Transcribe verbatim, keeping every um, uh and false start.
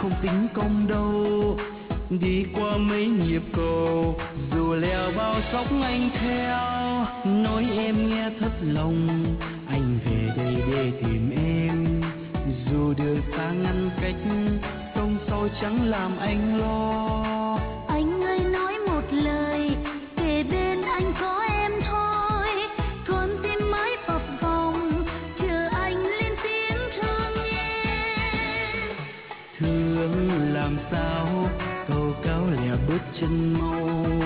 không tính công đâu. Đi qua mấy nhịp cầu, dù leo bao sóng anh theo. Nói em nghe thất lòng, anh về đây để tìm em. Dù đường xa ngăn cách, sông sâu chẳng làm anh lo. Anh ơi nói một lời, kề bên anh có em thôi. Con tim mới phập phồng, chờ anh lên tiếng thương em. Thương làm sao, câu cáo lẻ bước chân mau.